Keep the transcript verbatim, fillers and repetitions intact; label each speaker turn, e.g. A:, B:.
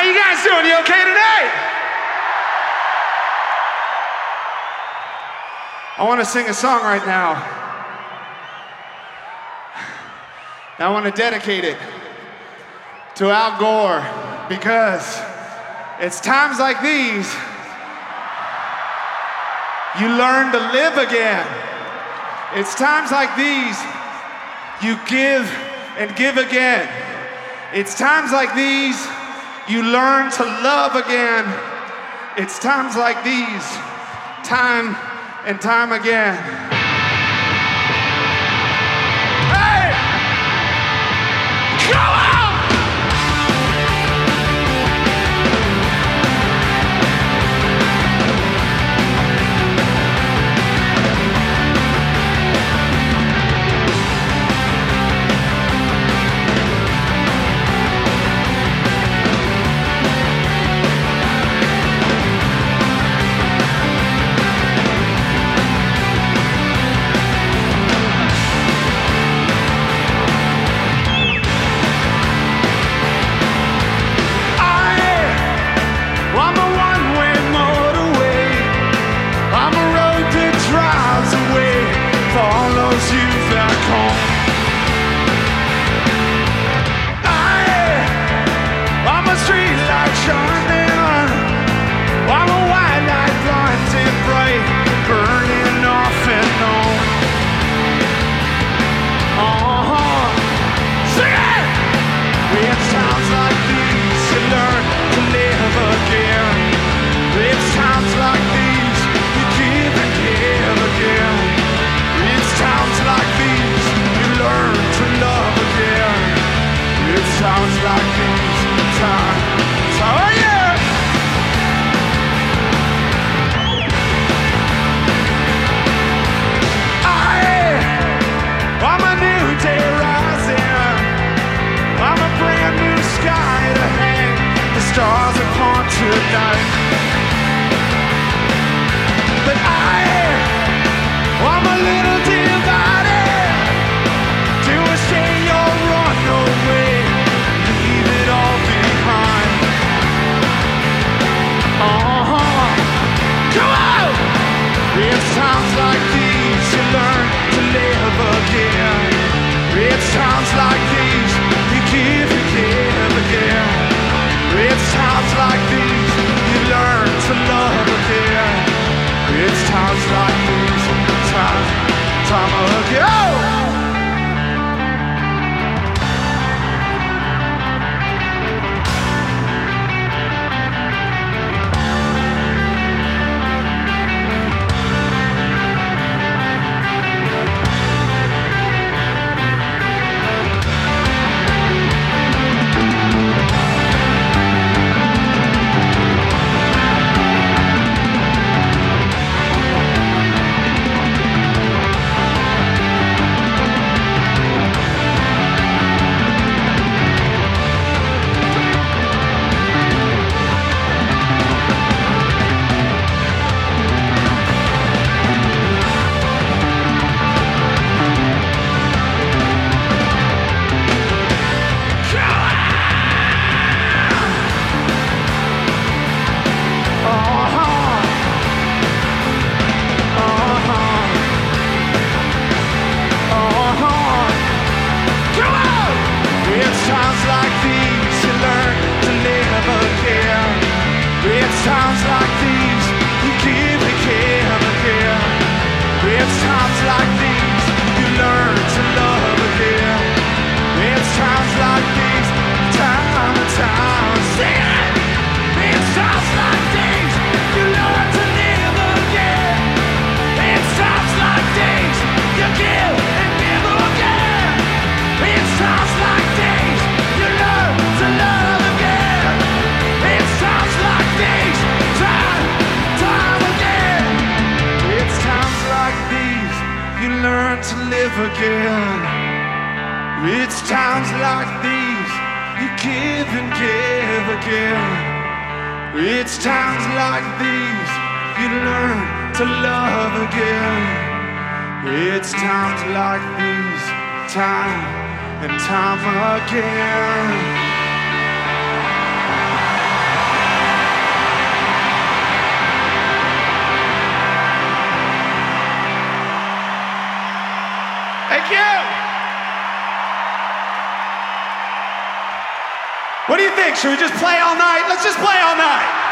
A: you guys doing? You okay tonight? I want to sing a song right now. And I want to dedicate it to Al Gore because it's times like these you learn to live again. It's times like these you give and give again. It's times like these you learn to love again. It's times like these, time and time again. Hey! Go on!
B: It's times like these you give and give again. It's times like these you learn to love again. It's times like these, time and time again.
A: Vic, should we just play all night? Let's just play all night.